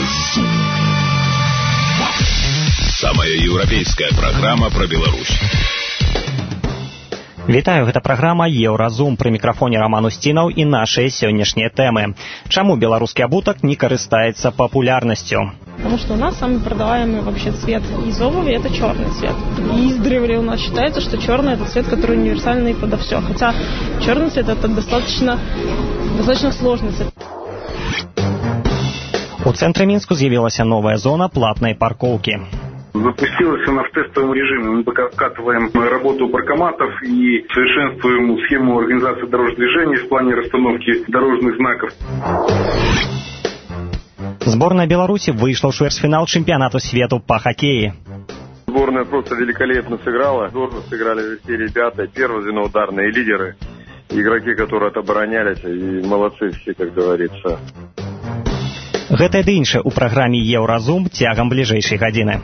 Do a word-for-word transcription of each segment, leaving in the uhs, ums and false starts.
Еўразум. Самая еўрапейская праграма пра Беларусь. Вітаю, гэта праграма «Еўразум». Пры мікрафоне Роман Устінаў і нашыя сённяшнія тэмы. Чаму беларускі абутак не карыстаецца популярностью? Потому что у нас самый продаваемый вообще цвет из обуви – это черный цвет. И издревле у нас считается, что черный – это цвет, который универсальный подо все. Хотя черный цвет – это достаточно, достаточно сложный цвет. У цэнтры Мінску з'явілася новая зона платнай парковки. Запустилась она в тестовом режиме. Мы пока вкатываем работу паркоматов и совершенствуем схему организации дорожных движений в плане расстановки дорожных знаков. Сборная Беларуси вышла в четвертьфинал чемпионата свету по хоккею. Сборная просто великолепно сыграла. Здорово сыграли все ребята, первые звено ударные лидеры, игроки, которые отоборонялись, и молодцы все, как говорится. Гэта ды іншае ў праграме «Еўразум» цягам бліжэйшай гадзіны.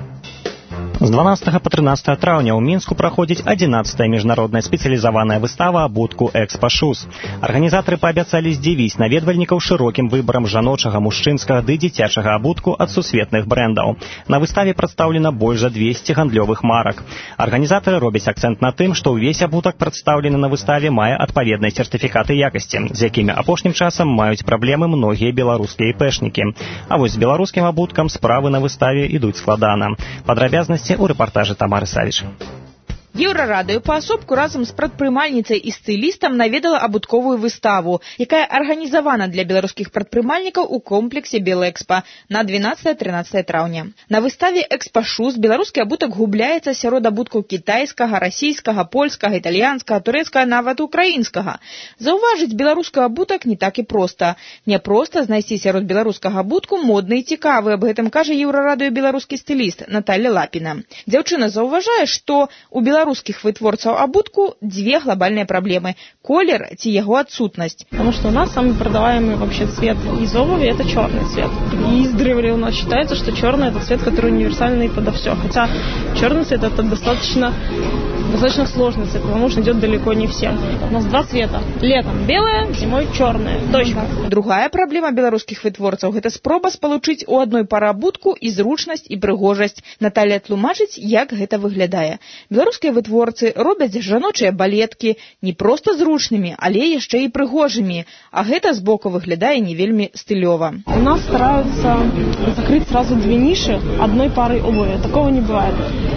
З дванаццатага па трынаццатае траўня ў Мінску праходзіць адзінаццатая міжнародная спецыялізаваная выстава абутку «Экспа-Шуз». Арганізатары паабяцалі здзівіць наведвальнікаў шырокім выбарам жаночага, мужчынскага ды дзіцячага абутку ад сусветных брэндаў. На выставе прадстаўлена больш за двесце гандлёвых марак. Арганізатары робяць акцэнт на тым, што ўвесь абутак, прадстаўлены на выставе, мае адпаведныя сертыфікаты якасці, з якімі апошнім часам маюць праблемы многія беларускія іпэшнікі. А вось з беларускім абуткам справы на выставе ідуць складана. Падрабязнасці у рэпартажы Тамары Савіч. Еўрарадыё паасобку разам з прадпрымальніцай і стылістам наведала абутковую выставу, якая арганізавана для беларускіх прадпрымальнікаў у комплексе «Белэкспа» на дванаццатае-трынаццатае траўня. На выставе «Экспа-Шуз» беларускі абутак губляецца сярод абуткаў кітайскага, расійскага, польскага, італьянскага, турэцкага, нават украінскага. Заўважыць беларускі абутак не так і проста. Няпроста знайсці сярод беларускага абутку модны і цікавы, аб гэтым кажа Еўрарадыё беларускі стыліст Наталля Лапіна. Дзяўчына заўважае, што у беларускіх белорусских вытворцаў абутку две глобальные проблемы – колер ці яго отсутность. Потому что у нас самый продаваемый вообще цвет из обуви – это черный цвет. И издревле у нас считается, что черный – это цвет, который универсальный подо все. Хотя черный цвет – это достаточно, достаточно сложный цвет, потому что идет далеко не всем. У нас два цвета. Летом белое, зимой черное. Точка. Другая проблема белорусских вытворцаў – это спроба спалучыць у одной пары абутку і зручнасць, і прыгожасць. Наталля тлумачыць, як гэта выглядае. Беларускія вытворцы робяць жаночыя балеткі не проста зручнымі, але яшчэ і прыгожымі, а гэта збоку выглядае не вельмі стылёва. У нас стараются закрыть сразу две ниши одной парой обуви. Такого не бывает.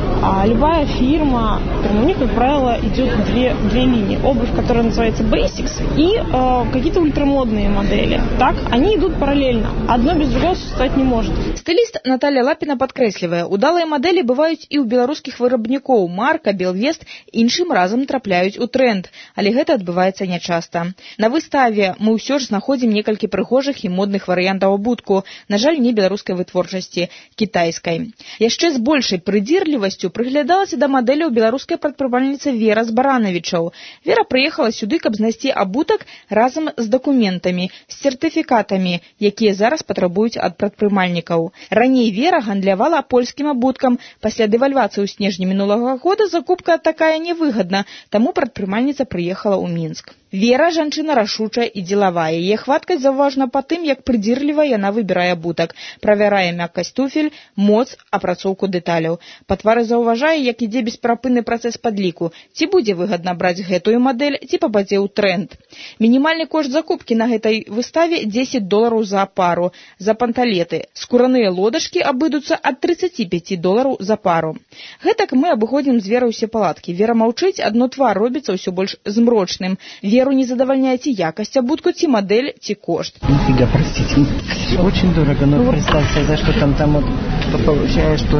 А любая фирма, у них, как правило, идет две, две линии. Обувь, которая называется Basics, и э, какие-то ультрамодные модели. Так, они идут параллельно. Одно без другого существовать не может. Стыліст Наталля Лапіна падкрэслівае, удалыя мадэлі бываюць і ў беларускіх вырабнікоў. Марка, Белвест іншым разам трапляюць у тренд, але гэта адбываецца нячаста. На выставе мы ўсё ж знаходзім некалькі прыгожых і модных варыянтаў абутку, на жаль, не беларускай вытворчасці, кітайскай. Яшчэ з большай прыдзірлівасцю прыглядалася да мадэляў беларуская прадпрымальніца Вера Збаранавічаў. Вера прыехала сюды, каб знайсці абутак разам з дакументамі, з сертыфікатамі, якія зараз патрабуюць ад прадпрымальнікаў. Раней Вера гандлявала польскім абуткам. Пасля дэвальвацыі ў снежні мінулага года закупка такая невыгадна, таму прадпрымальніца прыехала ў Мінск. Вера – жанчына рашучая і дзелавая. Яе хваткасць заўважна па тым, як прыдзірліва яна выбірае абутак, правярае мяккасць туфель, моц, апрацоўку дэталяў. Па твары заўважае, як ідзе бесперапынны працэс падліку, ці будзе выгадна браць гэтую мадэль, ці пападзе ў тренд. Мінімальны кошт закупкі на гэтай выставе дзесяць долараў за пару, за панталеты. Скураныя лодашкі абыдуцца ад трыццаць пяць долараў за пару. Гэтак мы абыходзім з Верай усе палаткі. Вера маўчыць, адно твар робіцца ўсё больш змрочным. Веру не задовольняет ці якасць абутку, ці модель, ці кошт. Нифига, простите. Очень дорого, но ну, представьте, за что там, там вот получаешь, что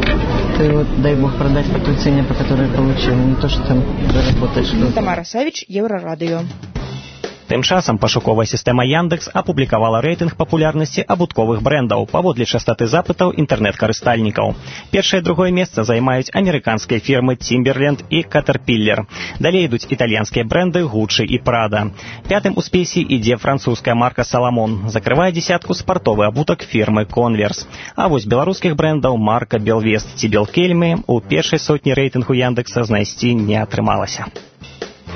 ты вот, дай бог, продать по той цене, по которой получил, не то, что там заработаешь. Тамара Савіч, Еўрарадыё. Тым часам пашуковая сістэма Яндекс апублікавала рэйтынг папулярнасці абутковых брэндаў паводле частоты запытаў інтэрнэт-карыстальнікаў. Першае і другое месца займаюць амерыканскія фірмы Timberland і Caterpillar. Далей ідуць італьянскія брэнды Gucci і Prada. Пятым у спісе ідзе французская марка Salomon. Закрывае дзесятку спартовы абутак фірмы Converse. А вось беларускіх брэндаў марка Belvest ці Белкельмы у першай сотні рэйтынгу Яндекса знайсці не атрымалася. У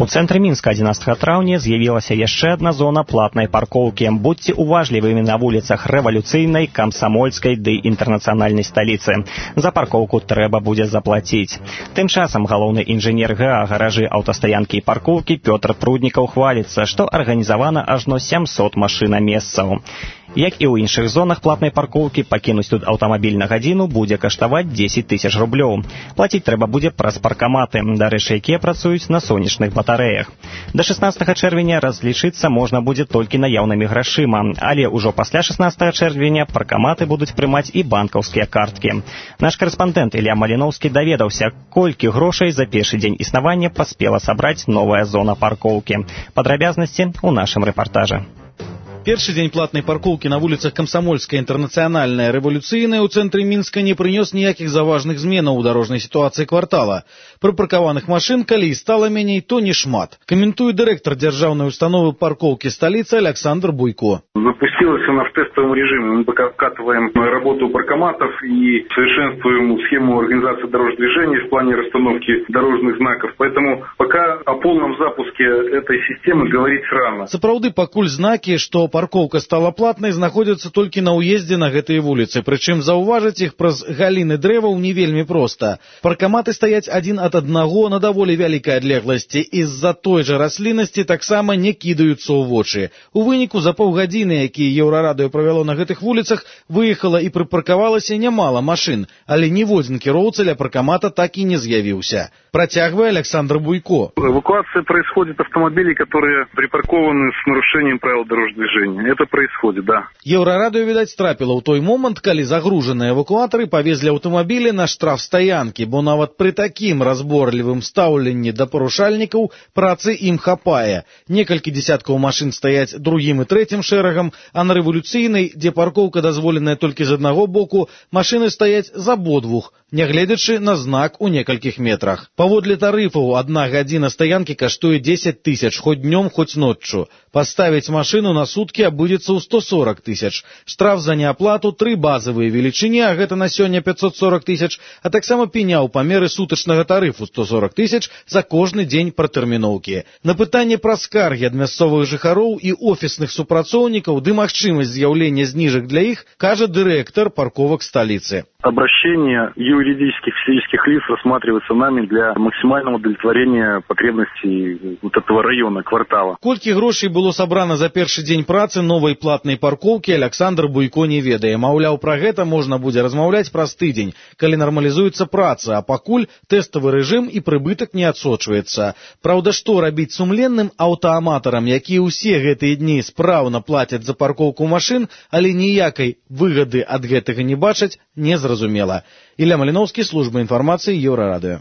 У цэнтры Мінска адзінаццатага траўня з'явілася яшчэ адна зона платнай паркоўкі. Будьце уважлівымі на вуліцах Рэвалюцыйнай, Камсамольскай ды інтэрнацыянальнай сталіцы. За паркоўку трэба будзе заплаціць. Тым часам галоўны інжынер ГА гаражы аўтастаянкі і паркоўкі Пётр Пруднікаў хваліцца, што арганізавана ажно сямсот машынамесцаў. Як і ў іншых зонах платнай паркоўкі, пакінуць тут аўтамабіль на гадзіну будзе каштаваць дзесяць тысяч рублёў. Плаціць трэба будзе праз паркаматы, дарэчы, якія працуюць на сонечных батарэях. Да шаснаццатага чэрвеня разлічыцца можна будзе толькі наяўнымі грашыма, але ўжо пасля шаснаццатага чэрвеня паркаматы будуць прымаць і банкаўскія карткі. Наш карэспандэнт Ілля Маліноўскі даведаўся, колькі грошай за першы дзень існавання паспела сабраць новая зона паркоўкі. Падрабязнасці ў нашым рэпартажы. Першы дзень платнай паркоўкі на вуліцах Камсамольская, Інтэрнацыянальная, Рэвалюцыйная ў цэнтры Мінска не прынёс ніякіх заважных зменаў у дарожнай сітуацыі квартала. Прыпаркаваных машын, калі і стала меней, то не шмат. Каментуе дырэктар дзяржаўнай установы паркоўкі сталіцы Александр Буйко. Запустилась она в тестовом режиме. Мы пока вкатываем работу паркоматов и совершенствуем схему организации дорожного движения в плане расстановки дорожных знаков. Поэтому пока о полном запуске этой системы говорить рано. Сапраўды, пакуль знакі, што паркоўка стала платнай, знаходзяцца толькі на ўездзе на гэтыя вуліцы. Прычым заўважыць іх праз галіны дрэваў не вельмі проста. Паркаматы стаяць адзін ад аднаго на даволі вялікай адлегласці і з-за той жа расліннасці таксама не кідаюцца ў вочы. У выніку за паўгадзіны, які Еўрарадыё правяло на гэтых вуліцах, выехала і прыпаркавалася нямала машын, але ніводзін кіроўца ля паркамата так і не з'явіўся. Працягвае Александр Буйко. Эвакуация происходит автомобилей, которые припаркованы с нарушением правил дорожного движения. Это происходит, да. Еўрарадыё, відаць, трапіла ў той момант, калі загружаныя эвакуатары павезлі аўтамабілі на штрафстаянкі, бо нават пры такім разборлівым стаўленні да парушальнікаў працы ім хапае. Некалькі дзесяткаў машын стаяць другім і трэцім шэрагам, а на Рэвалюцыйнай, дзе паркоўка дазволеная толькі з аднаго боку, машыны стаяць з абодвух, нягледзячы на знак у некалькіх метрах. Паводле тарыфаў, адна гадзіна стаянкі каштуе дзесяць тысяч, хоць днём, хоць ноччу. Паставіць машыну на суткі абудзецца ў сто сорак тысяч. Штраф за неаплату тры базавыя велічыні, а гэта на сёння пятьсот сорок тысяч, а таксама пеня ў памеры сутачнага тарыфу сто сорок тысяч за кожны дзень пратэрміноўкі. На пытанне пра скаргі ад мясцовых жыхароў і офісных супрацоўнікаў ды магчымасць з'яўлення зніжак для іх, кажа дырэктар парковак сталіцы. Обращение юридических и физических лиц рассматривается нами для максимального удовлетворения потребностей вот этого района, квартала. Колькі грошай было сабрана за першы дзень працы новай платнай паркоўкі, Александр Буйко не ведае. Маўляў, пра гэта можна будзе размаўляць праз тыдзень, калі нармалізуецца праца, а пакуль тэставы рэжым і прыбытак не адсочваецца. Праўда, што рабіць сумленным аўтааматарам, якія ўсе гэтыя дні спраўна плацяць за паркоўку машын, але ніякай выгады ад гэтага не бачаць, не зразумела. Ілля Маліноўскі, служба інфармацыі, Еўрарадыё.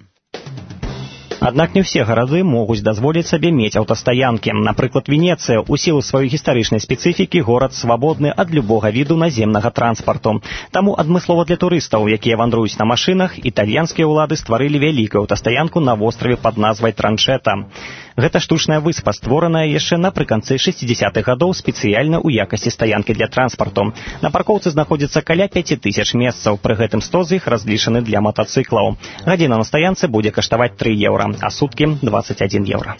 Аднак не ўсе гарады могуць дазволіць сабе мець аўтастаянкі. Напрыклад, Венецыя, у сілу сваёй гістарычнай спецыфікі, горад свабодны ад любога віду наземнага транспарту. Таму адмыслова для турыстаў, якія вандруюць на машынах, італьянскія ўлады стварылі вялікую аўтастаянку на востраве пад назвай Транчэта. Гэта штучная выспа, створаная яшчэ напрыканцы шэсцідзесятых гадоў спецыяльна ў якасці стаянкі для транспарту. На паркоўцы знаходзіцца каля пяць тысяч месцаў, пры гэтым сто з іх разлічаны для матацыклаў. Гадзіна на стаянцы будзе каштаваць тры еўра, а суткі двадцать один еўра.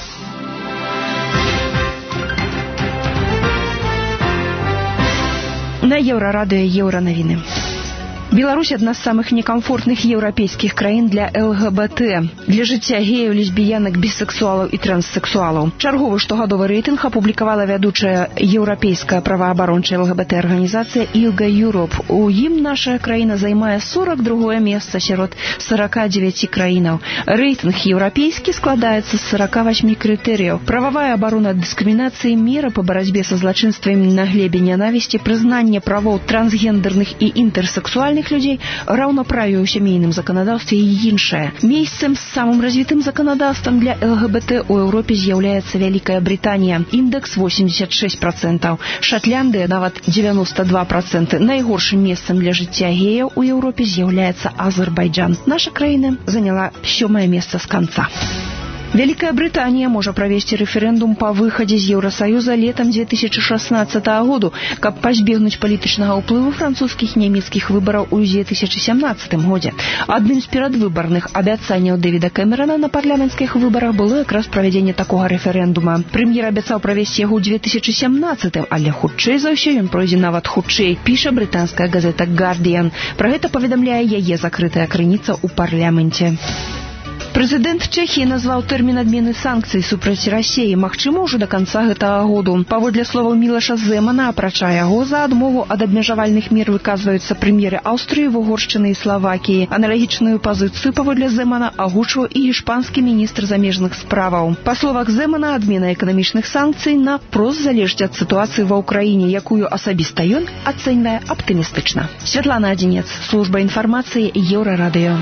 На Еўрарадыё еўранавіны. Беларусь – одна з самых некомфортных еўрапейскіх краін для ЛГБТ, для жыцця геяў, лесбіянак, бісексуалаў і транссексуалаў. Чарговы штогадовы рэйтынг апублікавала вядучая еўрапейская праваабарончая ЛГБТ-арганізацыя Ilga Europe. У ім наша краіна займае сорок другое месца сярод сорока девяти краінаў. Рэйтынг еўрапейскі складаецца з сорока восьми крытэрыяў. Прававая абарона ад дыскрымінацыі, мера па барацьбе са злачынствамі на глебе нянавісці, прызнанне правоў трансгендерных і інтэрсексуальных людей, раўнаправе ў сямейным заканадаўстве і іншае. Месцам з самым развітым заканадаўствам для ЛГБТ у Еўропе з'яўляецца Вялікая Брытанія. Індэкс восемьдесят шесть процентов. Шотландыя нават девяносто два процента. Найгоршым месцам для жыцця геяў у Еўропе з'яўляецца Азербайджан. Наша краіна заняла сёмае месца з канца. Вялікая Брытанія можа правесці рэферэндум па выхадзе з Еўрасаюза летам две тысячи шестнадцатого году, каб пазбегнуць палітычнага ўплыву французскіх нямецкіх выбараў у две тысячи семнадцатым годзе. Адным з перадвыбарных абяцанняў Дэвіда Кэмерана на парламенцкіх выбарах было якраз правядзенне такога рэферэндума. Прэм'ер абяцаў правесці яго ў две тысячи семнадцатым, але хутчэй за ўсё ён пройдзе нават хутчэй, піша брытанская газета «Гардіан». Пра гэта паведамляе яе закрытая крыніца ў парламенце. Прэзідэнт Чэхіі назваў тэрмін адмены санкцый супраць Расіі магчыма ўжо да канца гэтага году. Паводле словаў Мілаша Зэмана, апрача яго, за адмову ад абмежавальных мер выказваюцца прэм'еры Аўстрыі, Вугоршчыны і Славакіі. Аналагічную пазіцыю паводле Зэмана агучваў і іспанскі міністр замежных справаў. Па словах Зэмана, адмена эканамічных санкцый наўпрост залежыць ад сітуацыі ва ўкраіне, якую асабіста ён ацэньвае аптымістычна. Святлана Адзінец, служба інфармацыі Еўрарадыё.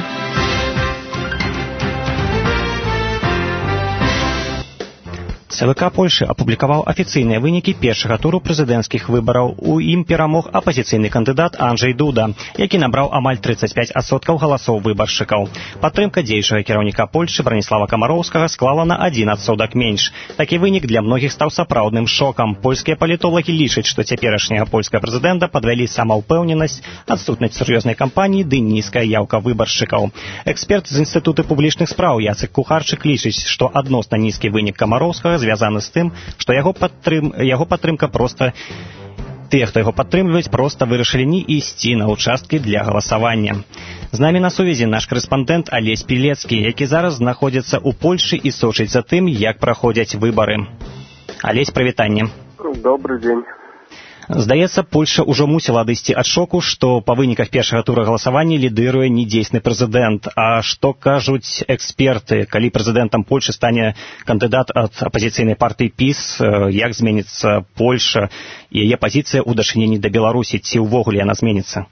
ЦВК Польшы апублікаваў афіцыйныя вынікі першага туру прэзідэнцкіх выбараў. У ім перамог апазіцыйны кандыдат Анджэй Дуда, які набраў амаль тридцать пять адсоткаў галасоў выбаршчыкаў. Падтрымка дзеючага кіраўніка Польшы Браніслава Камароўскага склала на адзін адсотак менш. Такі вынік для многіх стаў сапраўдным шокам. Польскія палітолагі лічаць, што цяперашняга польскага прэзідэнта падвялі самаўпэўненасць, адсутнасць сур'ёзнай кампаніі ды нізкая яўка выбаршчыкаў. Эксперт з інстытута публічных спраў Яцек Кухарчык лічыць, што адносна нізкі вынік Камароўскага звязаны з тым, што яго, падтрым... яго падтрымка проста... Тыя, хто яго падтрымліваюць, проста вырашылі не ісці на ўчасткі для галасавання. З намі на сувязі наш корэспандэнт Алесь Пілецкі, які зараз знаходзіцца ў Польшы і сочыць за тым, як праходзяць выбары. Алесь, прывітанне. Добры дзень. Здаецца, Польша ўжо мусіла адысці ад шоку, што па выніках першага тура галасавання лідыруе недзейсны прэзідэнт. А што кажуць эксперты, калі прэзідэнтам Польшы стане кандыдат ад апазіцыйнай партыі ПіС, як зменіцца Польша і яе пазіцыя ў дачыненні да Беларусі, ці ўвогуле яна зменіцца?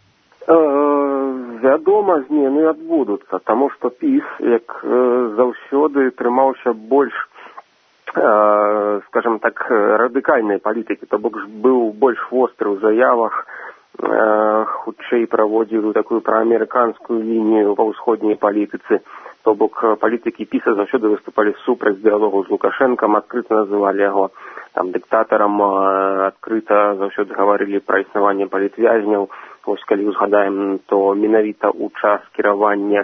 Вядома, змены адбудуцца, таму што ПіС, як заўсёды, трымаўся больш, скажем так, радыкальнай палітыкі, то бок быў больш востры ў заявах, хутчэй праводзіў такую праамерыканскую лінію ва ўсходняй палітыцы, то бок палітыкі ПіСа заўсёды выступалі супраць дыялогу з Лукашэнкам, адкрыта называлі яго там дыктатарам, адкрыта заўсёды гаварылі пра існаванне палітвязняў. Вось калі узгадаем, то менавіта ў час кіравання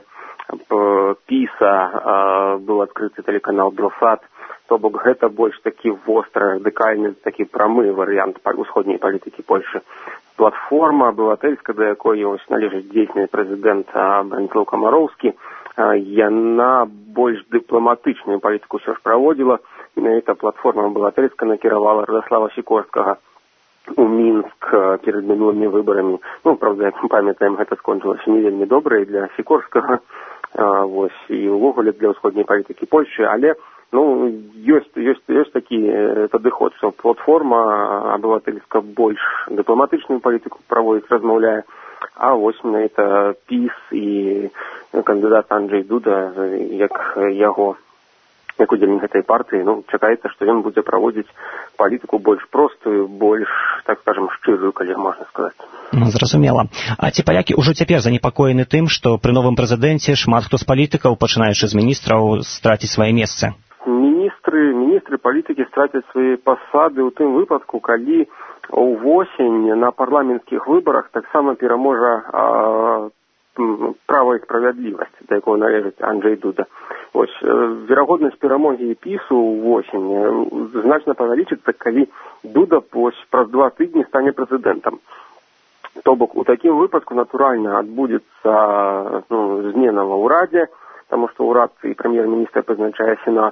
ПіСа быў адкрыты тэлеканал Белсат. То бок гэта больш такі востры, радыкальны, такі прамы варыянт усходняй палітыкі Польшы. Платформа абыватэльская, да якой належыць дзейсны прэзідэнт Браніслаў Камароўскі, яна больш дыпламатычную палітыку ўсё ж праводзіла. Менавіта платформа абыватэльская накіравала Радаслава Сікорскага у Мінск перад мінулымі выбарамі. Ну, правда, як мы памятаем, гэта скончылася не вельмі добра і для Сікорскага, вось, і ўвогуле для ўсходняй палітыкі Польшы, але ну, ёсць, ёсць, ёсць такі падыход, што платформа абыватэльская больш дыпламатычную палітыку праводзіць, размаўляе, а вось менавіта ПіС і кандыдат Анджэй Дуда, як яго, як удзельнік гэтай партыі, ну, чакаецца, што ён будзе праводзіць палітыку больш простую, больш, так скажем, шчырую, калі можна сказаць. Ну, зразумела. А ці палякі ўжо цяпер занепакоены тым, што пры новым прэзідэнце шмат хто з палітыкаў, пачынаючы з міністраў, страціць свае месцы? Міністры, міністры палітыкі страцяць свае пасады ў тым выпадку, калі ўвосень на парламенцкіх выбарах таксама пераможа а, права і справядлівасць, да якого належыць Анджэй Дуда. Вось, верагоднасць перамогі ПіСу ўвосень значна павялічыцца, калі Дуда вось праз два тыдні стане прэзідэнтам. То бок у такім выпадку, натуральна, адбудзецца ну, змена ва ўрадзе, таму што ўрад і прэм'ер-міністр прызначае сенат,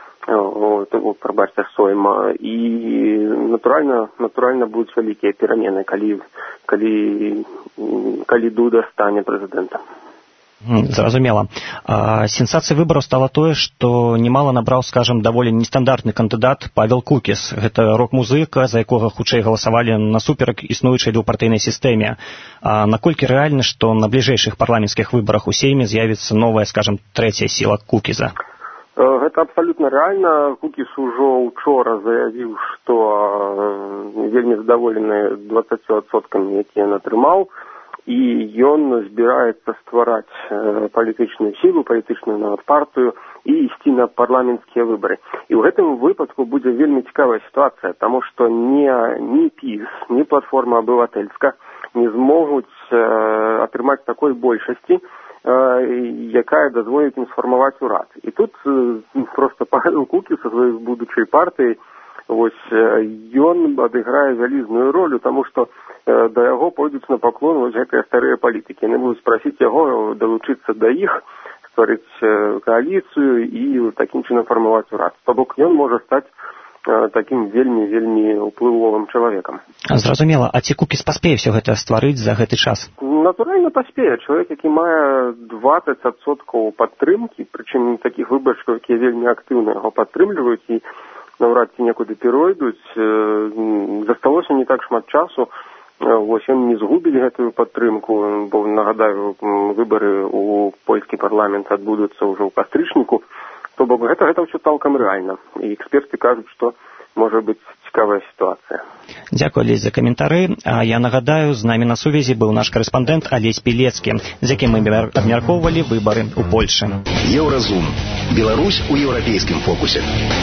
прабачце, сойма, і натуральна, натуральна будуць вялікія перамены, калі, калі, калі Дуда стане прэзідэнтам. Зразумела. А, сенсацыяй выбараў стала тое, што немала набраў, скажем, даволі нестандартны кандыдат Павел Кукіс. Гэта рок-музыка, за якога хутчэй галасавалі насуперак існуючай двухпартыйнай сістэме. А наколькі рэальна, што на бліжэйшых парламенцкіх выбарах у Сейме з'явіцца новая, скажем, трэцяя сіла Кукіза? Гэта абсалютна рэальна. Кукіс ужо учора заявіў, што вельмі задаволены дваццаццю адсоткамі, які ён атрымаў. і ён збіраецца ствараць палітычную сілу, палітычную нават партыю і ісці на парламенцкія выбары. І ў гэтым выпадку будзе вельмі цікавая сітуацыя, таму што ні, ні ПіС, ні платформа абывательска не змогуць атрымаць такой большасці, якая дазволіць ім сфармаваць урад. І тут проста Павел Кукіс са сваёй будучай партыяй, вось ён адыграе вялізную ролю, таму што да яго пойдуць на паклон вось гэтыя старыя палітыкі. Яны будуць прасіць яго далучыцца да іх, стварыць кааліцыю і такім чынам фармаваць урад. То бок ён можа стаць такім вельмі-вельмі уплывовым чалавекам. Зразумела, а ці Кукіс паспее ўсё гэта стварыць за гэты час? Натуральна паспее. Чалавек, які мае дваццаць адсоткаў падтрымкі, прычым такіх выбаршчыкаў, якія вельмі актыўна яго падтрымліваюць і наўрад ці некуды перайдуць, засталося не так шмат часу. Вось ён не згубіць гэтую падтрымку, бо, нагадаю, выбары ў польскі парламент адбудуцца ўжо ў кастрычніку. То бок гэта, гэта ўсё цалкам рэальна. І эксперты кажуць, што можа быць цікавая сітуацыя. Дзякую, Алесь, за каментары. А я нагадаю, з намі на сувязі быў наш карэспандэнт Алесь Пілецкі, з якім мы абмяркоўвалі выбары ў Польшы. Еўразум. Беларусь у еўрапейскім фокусе.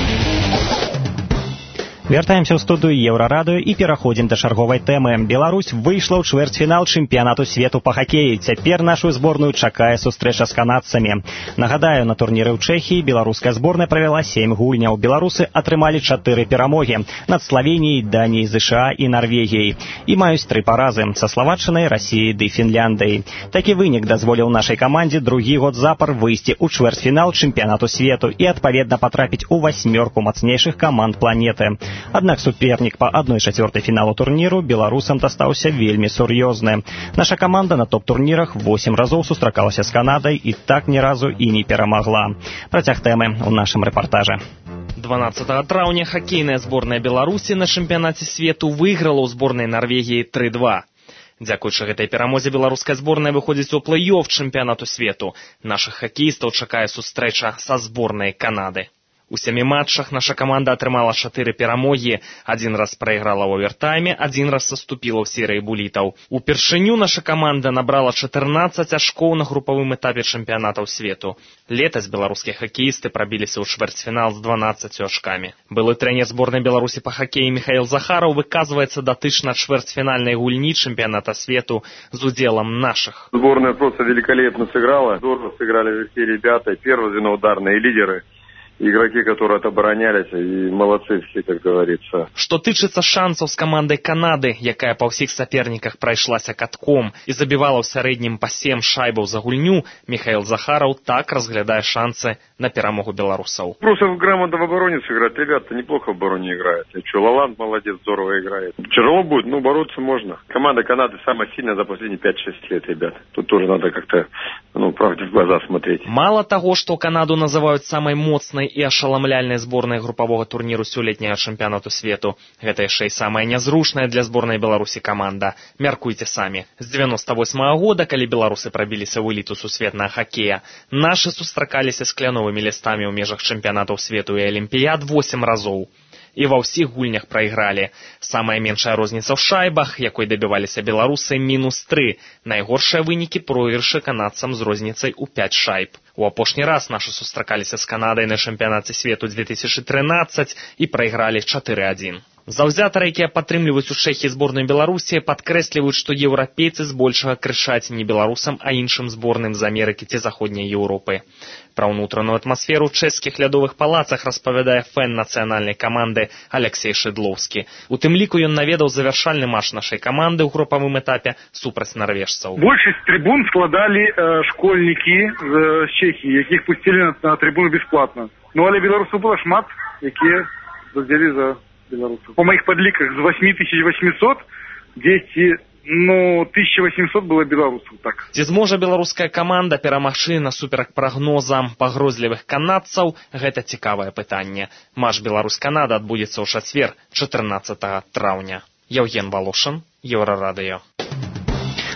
Вяртаемся ў студыю Еўрарадыё і пераходзім да чарговай тэмы. Беларусь выйшла ў чвэрцьфінал чэмпіянату свету па хакеі. Цяпер нашу зборную чакае сустрэча з канадцамі. Нагадаю, на турніры ў Чэхіі беларуская зборная правяла сем гульняў. Беларусы атрымалі чатыры перамогі над Славеніяй, Даніяй, ЗША і Нарвегіяй. І маюць тры паразы са Славаччынай, Расіяй ды Фінляндыяй. Такі вынік дазволіў нашай камандзе другі год запар выйсці ў чвэрцьфінал чэмпіянату свету і адпаведна патрапіць у васьмёрку мацнейшых каманд планеты. Аднак супернік па адной чацвёртай фіналу турніру беларусам дастаўся вельмі сур'ёзны. Наша каманда на топ-турнірах восем разоў сустракалася з Канадай і так ні разу і не перамагла. Працяг тэмы ў нашым рэпартажы. дванаццатага траўня хакейная зборная Беларусі на чэмпіянаце свету выйграла ў зборнай Нарвегіі тры два. Дзякуючы гэтай перамозе беларуская зборная выходзіць у плэй-офф чэмпіянату свету. Нашых хакеістаў чакае сустрэча са зборнай Канады. У сямі матчах наша каманда атрымала чатыры перамогі, адзін раз прайграла ў овертайме, адзін раз саступіла ў серыі булітаў. Упершыню наша каманда набрала чатырнаццаць ачкоў на групавым этапе чэмпіянатаў свету. Летась беларускія хакеісты прабіліся ў чвэрцьфінал з дванаццаццю ачкамі. Былы трэнер зборнай Беларусі па хакеі Михаил Захаров выказваецца датычна чвэрцьфінальнай гульні чэмпіяната свету з удзелам наших. Сборная просто великолепно сыграла. Здорово сыграли все ребята, первое звено ударные лидеры. Игроки, которые отоборонялись, и молодцы все, как говорится. Што тычыцца шансаў з камандай Канады, якая па ўсіх саперніках прайшлася катком і забівала ў сярэднім па сем шайбаў за гульню, Михаил Захаров так разглядае шансы на перамогу беларусаў. Просто грамотно в обороне сыграть. Ребята неплохо в обороне играют. И что, Лаланд молодец, здорово играет. Тяжело будет, но бороться можно. Команда Канады самая сильная за последние пять-шесть лет, ребят. Тут тоже надо как-то, ну, правде в глаза смотреть. Мало таго, што Канаду называюць самай моцнай і ашаламляльнай зборнай групавога турніру сёлетняга чэмпіянату свету. Гэта яшчэ і самая нязручная для зборнай Беларусі каманда. Мяркуйце самі. З дзевяноста восьмага года, калі беларусы прабіліся ў эліту сусветнага хакея, нашы сустракаліся з кляновымі лістамі ў межах чэмпіянатаў свету і алімпіяд восем разоў. І ва ўсіх гульнях прайгралі. Самая меншая розніца ў шайбах, якой дабіваліся беларусы, мінус тры. Найгоршыя вынікі пройгрышы канадцам з розніцай у пяць шайб. У апошні раз нашы сустракаліся з Канадай на чэмпіянаце свету две тысячи тринадцать і прайгралі чатыры адзін. Заўзятары, якія падтрымліваюць у Чэхіі зборную Беларусі, падкрэсліваюць, што еўрапейцы збольшага крышаць не беларусам, а іншым зборным з Амерыкі ці заходняй Еўропы. Пра ўнутраную атмасферу ў чэшскіх лядовых палацах распавядае фэн нацыянальнай каманды Алексей Шыдлоўскі. У тым ліку ён наведаў завяршальны матч нашай каманды ў групавым этапе супраць нарвежцаў. Большасць трибун складалі э, школьнікі з Чэхіі, якіх пусцілі на, на трибуну бесплатна. Ну, але беларусаў было шмат, якія задзялі за беларусаў. По моих подликах, з восемь тысяч восемьсот, десять, ну, тысяча восемьсот было беларусаў, так. Ці зможа беларуская каманда перамагчы насуперак прагнозам пагрозлівых канадцаў? Гэта цікавае пытанне. Матч Беларусь-Канада адбудзецца ў чацвер, чатырнаццатага траўня. Яўген Валошын, Еўрарадыё.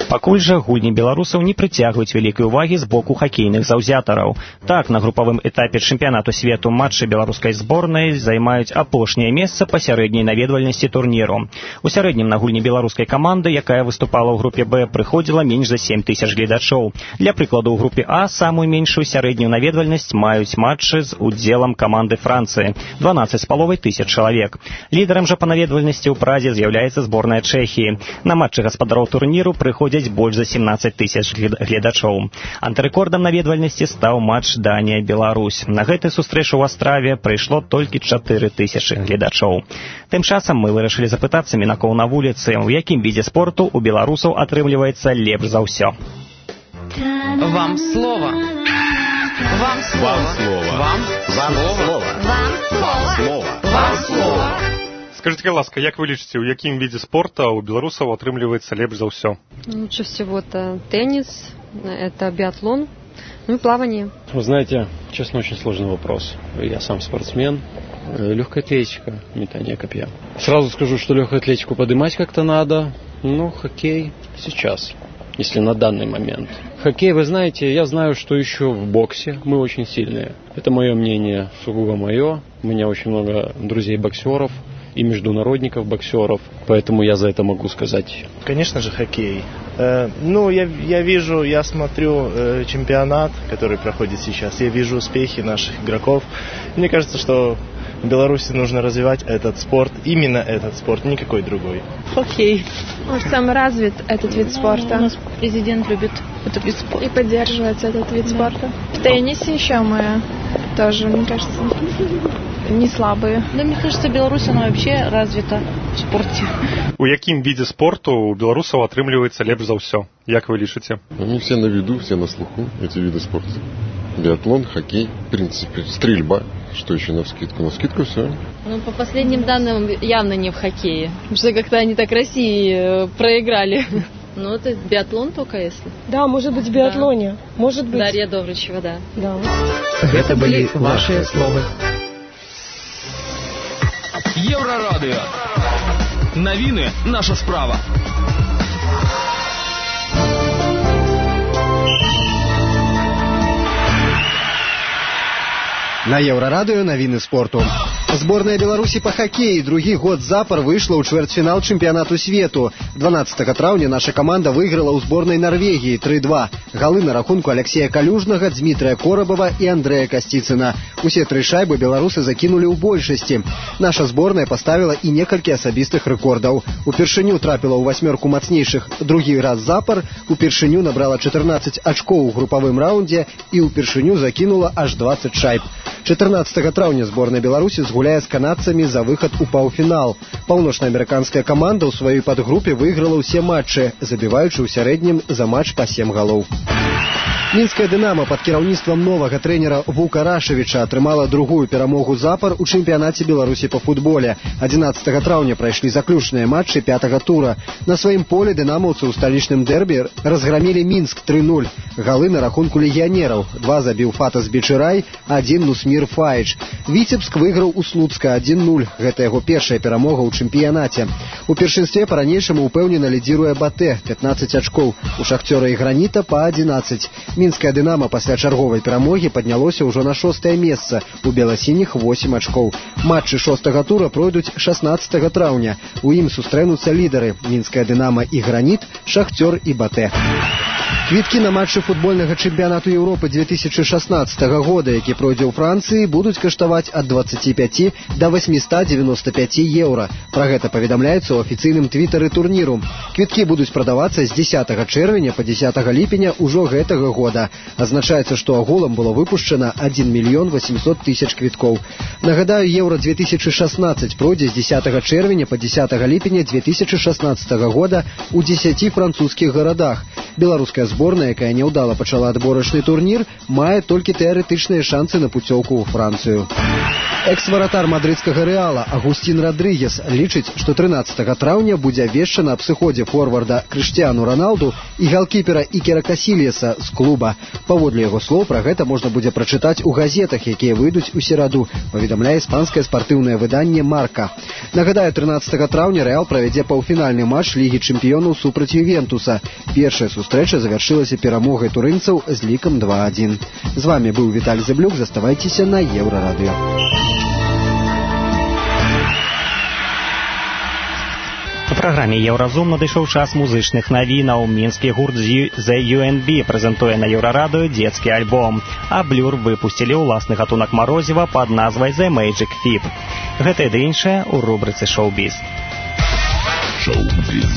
Пакуль жа гульні беларусаў не прыцягваюць вялікай увагі з боку хакейных заўзятараў. Так, на групавым этапе чэмпіянату свету матчы беларускай зборнай займаюць апошняе месца па сярэдняй наведвальнасці турніру. У сярэднім на гульні беларускай каманды, якая выступала ў групе Б, прыходзіла менш за сем тысяч гледачоў. Для прыкладу, ў групе А самую меншую сярэднюю наведвальнасць маюць матчы з удзелам каманды Францыі – дванаццаць з паловай тысяч чалавек. Лідарам жа па наведвальнасці ў Празе з'яўляецца зборная Чэхіі. На матчы гаспадароў турніру прыходзяць больш за семнаццаць тысяч гледачоў. Антырэкордам наведвальнасці стаў матч Данія-Беларусь. На гэтай сустрэчы ў Астраве прыйшло толькі чатыры тысячы гледачоў. Тым часам мы вырашылі запытацца мінакоў на вуліцы, у якім відзе спорту у беларусаў атрымліваецца лепш за ўсё. Вам слово. Вам слово. Вам слово. Вам слово. Вам слово. Скажите, ласка, як вы лічыце, у якім відзе спорта у беларусаў атрымліваецца лепш за ўсё? Лучше всего это теннис, это биатлон, ну и плавание. Вы знаете, честно, очень сложный вопрос. Я сам спортсмен. Легкая атлетика, метание копья. Сразу скажу, что легкую атлетику поднимать как-то надо. Ну, хоккей сейчас, если на данный момент. Хоккей, вы знаете, я знаю, что еще в боксе мы очень сильные. Это мое мнение, сугубо мое. У меня очень много друзей-боксеров и международников боксеров, поэтому я за это могу сказать. Конечно же, хоккей. Э, ну, я, я вижу, я смотрю э, чемпионат, который проходит сейчас, я вижу успехи наших игроков. Мне кажется, что в Беларуси нужно развивать этот спорт, именно этот спорт, никакой другой. Хоккей. Может, самый развит этот вид спорта. У нас президент любит этот вид спорта. И поддерживает этот вид спорта. В теннисе еще мы тоже, мне кажется, не слабые. Да, мне кажется, Беларусь, она вообще развита в спорте. У якім відзе спорту у беларусаў атрымліваецца лепш за ўсё? Як вы лічыце? Они все на виду, все на слуху, эти виды спорта. Биатлон, хоккей, в принципе, стрельба. Что еще навскидку? Навскидку все. Ну, по последним данным, явно не в хоккее. Потому что как-то они так России проиграли. Ну, это биатлон только если. Да, может быть, в биатлоне. Да. Может быть. Дарья Доврачева, да. Да. Это были ваши слова. Еврорадио. Новины – наша справа. На Еврорадио навіны спорту. Зборная Беларусі па хакеі другі год запар выйшла ў чвэрцьфінал чэмпіянату свету. дванаццатага траўня наша каманда выйграла ў зборнай Нарвегіі тры два. Галы на рахунку Алексея Калюжнага, Дмітрия Корабава і Андрэя Касціцына. Усе тры шайбы беларусы закінулі ў большасці. Наша зборная паставіла і некалькі асабістых рэкордаў. Упершыню трапіла ў васьмёрку мацнейшых другі раз запар, упершыню набрала чатырнаццаць ачкоў у групавым раўндзе і упершыню закінула аж дваццаць шайб. чатырнаццатага траўня зборная Беларусі згуляе з канадцамі за выхад у паўфінал. Паўночнаамерыканская каманда ў сваёй падгрупе выйграла ўсе матчы, забіваючы ў сярэднім за матч па сем галоў. Мінская «Дынамо» пад кіраўніцтвам новага трэнера Вука Рашавіча атрымала другую перамогу запар у чэмпіянаце Беларусі па футболе. адзінаццатага траўня прайшлі заключныя матчы пятага тура. На сваім полі дынамаўцы ў сталічным дэрбі разграмілі Мінск тры нуль. Галы на рахунку легіянераў. Два забіў Фатас Бичырай, адзін Нусмір Фаіч. Віцебск выйграў у Слуцка адзін нуль. Гэта яго першая перамога ў чэмпіянаце. У першынстве па-ранейшаму ўпэўнена лідзіруе Батэ, пятнаццаць ачкоў. У Шахцёра і Граніта па адзінаццаць. Мінская «Дынамо» пасля чарговай перамогі паднялося ўжо на шостае месца. У беласініх восем ачкоў. Матчы шостага тура пройдуць шаснаццатага траўня. У ім сустрэнуцца лідары Мінская «Дынамо» і Граніт, Шахцёр і Батэ. Квіткі на матчы футбольнага чэмпіянату Еўропы две тысячи шаснаццатага года, які пройдзе ў Францыі, будуць каштаваць ад дваццаці пяці да восьмісот дзевяноста пяці еўра. Пра гэта паведамляецца ў афіцыйным твітары турніру. Квіткі будуць прадавацца з дзесятага чэрвеня па дзесятага ліпеня ўжо гэтага года. Азначаецца, што агулам было выпушчана адзін мільён восемьсот тысяч квіткоў. Нагадаю, Еўра две тысячи шаснаццаць пройдзе з дзесятага чэрвеня па дзесятага ліпеня две тысячи шаснаццатага года ў дзесяці французскіх гарадах. Беларуская зборная, якая няўдала пачала адборачны турнір, мае толькі тэарэтычныя шансы на пуцёўку ў Францыю. Экс-варатар мадрыдскага Рэала Агустин Родригес лічыць, што трынаццатага траўня будзе абвешчана аб сыходзе форварда Крыштиану Роналду і галкіпера Ікера Касільяса з клуба. Паводле яго слоў, пра гэта можна будзе прачытаць у газетах, якія выйдуць у сераду, паведамляе іспанскае спартыўнае выданне «Марка». Нагадаю, трынаццатага траўня Рэал правядзе паўфінальны матч Лігі чэмпіёнаў супраць Ювентуса. Першая сустрэча завяршылася перамогай турынцаў з лікам два адзін. З вами быў Віталь Зэблюк, заставайцеся на Еўрарадыё. У праграме «Еўразум» надышоў час музычных навінаў. Мінскі гурт The ю эн би прэзентуе на Еўрарадыё дзецкі альбом, а Blur выпусцілі ўласны гатунак марозіва пад назвай The Magic Fib. Гэта і ды іншае ў рубрыцы «Шоу-біз». Шоу-біз.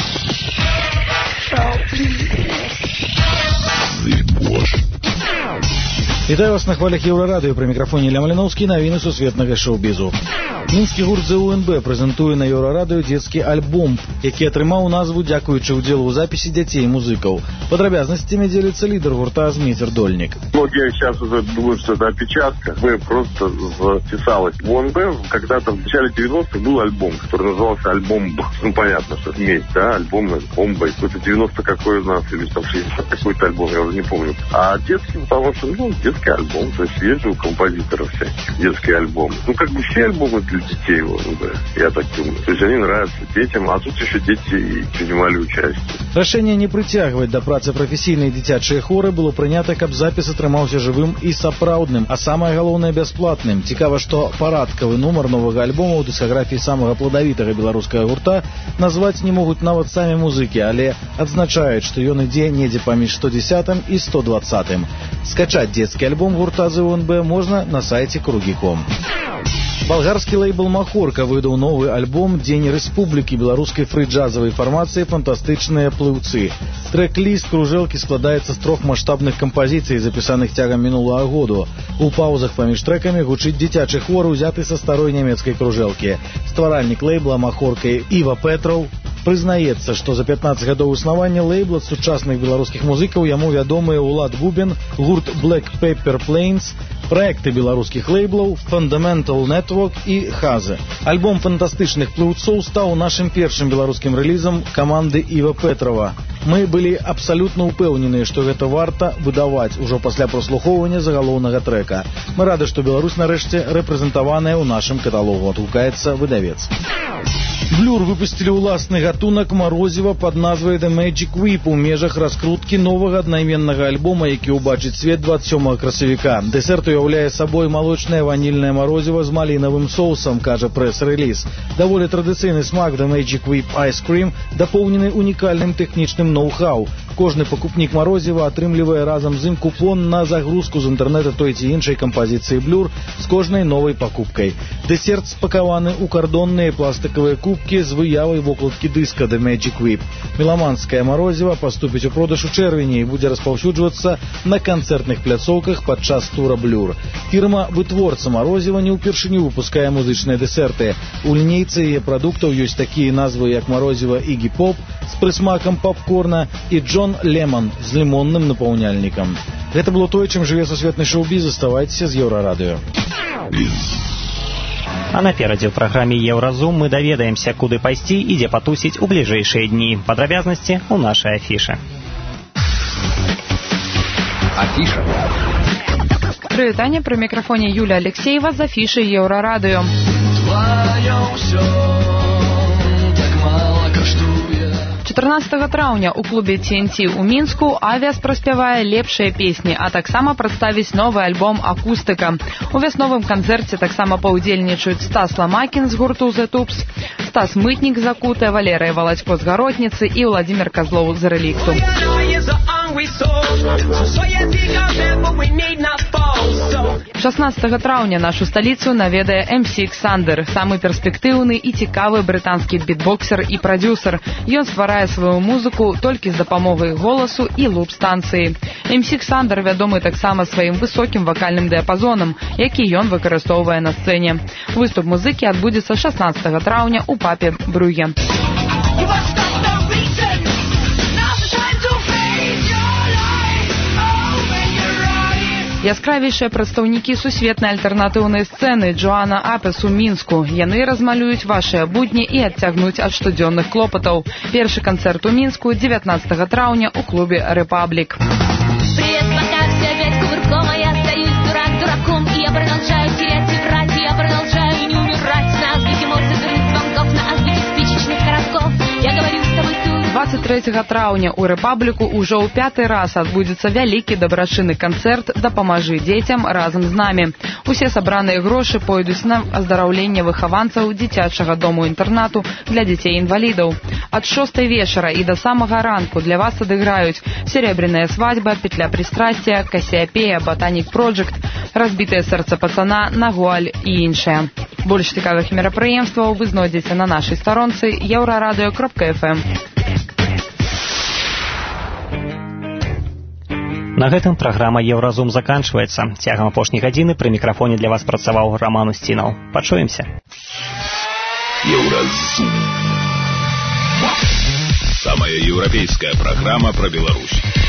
Вітаю вас на хвалях Еўрарадыё, пры мікрафоне Ілля Маліноўскі, навіны сусветнага шоу-бізу. Мінскі гурт The ю эн би прэзентуе на Еўрарадыё дзецкі альбом, які атрымаў назву дзякуючы ўдзелу ў запісе дзяцей музыкаў. Подробязностями делится лидер гурта Змитер Дольник. Многие сейчас уже думают, что это опечатка. Мы просто записалось. В ю эн би когда-то в начале девяностых был альбом, который назывался «Альбом Б». Ну, понятно, что вместе, да, альбом «Бомба». Какой-то девяносто какой у нас, или там шестьдесят какой-то альбом, я уже не помню. А детский, потому что, ну, детский альбом, то есть есть же у композиторов всяких детский альбом. Ну, как бы все альбомы для детей, вот, да, я так думаю. То есть они нравятся детям, а тут еще дети принимали участие. Рашэнне не прыцягваць да працы прафесійныя дзіцячыя хоры было прынята, каб запіс атрымаўся жывым і сапраўдным, а самае галоўнае бясплатным. Цікава, што парадкавы нумар новага альбома ў дыскаграфіі самага пладавітага беларускага гурта назваць не могуць нават самі музыкі, але адзначаюць, што ён ідзе недзе паміж сто дзесятым і сто дваццатым. Скачаць дзецкі альбом гурта The ю эн би можна на сайце кругі точка ком. Балгарскі лейбл «Махорка» выдаў новы альбом «Дзень рэспублікі» беларускай фры-джазавай фармацыі «Фантастычныя плыўцы». Трэк-ліст кружэлкі складаецца з трох маштабных кампазіцый, запісаных цягам мінулага году. У паўзах паміж трэкамі гучыць дзіцячы хор, узяты са старой нямецкай кружэлкі. Стваральнік лейбла «Махорка» Іва Петраў прызнаецца, што за пятнаццаць гадоў існавання лейбла з сучасных беларускіх музыкаў яму вядомыя Улад Бубен, гурт Black Pepper Plains, праекты беларускіх лейблаў Fundamental Network і Хазе. Альбом фантастычных плыўцоў стаў нашым першым беларускім рэлізам каманды Іва Петрава. Мы былі абсалютна ўпэўненыя, што гэта варта выдаваць ужо пасля праслухоўвання загалоўнага трэка. Мы рады, што Беларусь нарэшце рэпрэзентаваная ў нашым каталогу, адгукаецца выдавец. Blur выпусцілі ўласны гатунак марозіва пад назвай The Magic Whip у межах раскруткі новага аднайменнага альбома, які ўбачыць свет дваццаць сёмага красавіка. Дэсерт уяўляе сабой малочнае ванільнае марозіва з малінавым соусам, кажа прэс-рэліз. Даволі традыцыйны смак The Magic Whip Ice Cream дапоўнены унікальным тэхнічным ноу-хау. Кожны пакупнік марозіва атрымлівае разам з ім купон на загрузку з інтэрнэта той ці іншай кампазіцыі Blur з кожнай новай пакупкай. Дэсерт спакаваны ў кардонныя пластыкавыя кубкі з выявай вокладкі дыска The Magic Whip. Меламанскае марозіва паступіць у продаж у чэрвені і будзе распаўсюджвацца на канцэртных пляцоўках падчас тура Blur. Фірма-вытворца марозіва не ўпершыню выпускае музычныя дэсерты. У лінейцы яе прадуктаў ёсць такія назвы, як марозіва Iggy Pop з прысмакам попкорна і Джон Лемон з лімонным напаўняльнікам. Гэта было тое, чым жыве сусветны шоу-біз. Заставайцеся з Еўрарадыё. А наперадзе ў праграме «Еўразум» мы даведаемся, куды пайсці і дзе патусіць у бліжэйшыя дні. Падрабязнасці ў нашай афішы. Афіша. Прывітанне, пры мікрафоне Юля Алексеева з афішы Еўрарадыё. Твоё ўсё так мала каштуе. чатырнаццатага траўня ў клубе Ти Эн Ти ў Мінску Авіас праспявае лепшыя песні, а таксама прадставіць новы альбом «Акустыка». У вясновым канцэрце таксама паўдзельнічаюць Стас Ламакін з гурту The Tubes, Стас Мытнік з Акуты, Валерыя Валацько з Гаротніцы і Владзімир Казлоў з Рэлікту. шаснаццатага траўня нашу сталіцу наведае эм сі Xander, самы перспектыўны і цікавы брытанскі бітбоксер і прадзюсер. Ён стварае сваю музыку толькі з дапамогай голасу і луп-станцыі. эм сі Xander вядомы таксама сваім высокім вакальным дыяпазонам, які ён выкарыстоўвае на сцэне. Выступ музыкі адбудзецца шаснаццатага траўня ў пабе Брюгге. Яскравейшыя прадстаўнікі сусветнай альтэрнатыўнай сцэны Джоана Апес у Мінску. Яны размалююць вашыя будні і адцягнуць ад штодзённых клопатаў. Першы канцэрт у Мінску дзевятнаццатага траўня ў клубе «Репаблик». Привет, пока все опять кувырком, а я остаюсь дурак дураком. И я продолжаю терять и врать, и я продолжаю не умирать. На азбуке Морзе дурных звонков, на азбуке спичечных коротков. Я говорю с тобой тут. двадцать трэцяга траўня ў Рэпабліку ўжо ў пяты раз адбудзецца вялікі дабрачынны канцэрт «Дапамажы дзецям разам з намі». Усе сабраныя грошы пойдуць на аздараўленне выхаванцаў дзіцячага дому-інтэрнату для дзяцей-інвалідаў. Ад шостай вечара і да самага ранку для вас адыграюць «Серебряная свадьба», «Петля пристрастия», «Кассиопея», «Ботаник Проджект», «Разбитое сердце пацана», «Нагуаль» і іншыя. Больш цікавых мерапрыемстваў вы знойдзеце на нашай старонцы еўрарадыё кропка эф эм. На гэтым праграма «Еўразум» заканчваецца. Цягам апошняй гадзіны пры мікрафоне для вас працаваў Раман Устінаў. Пачуемся. Еўразум. Самая еўрапейская праграма пра Беларусь.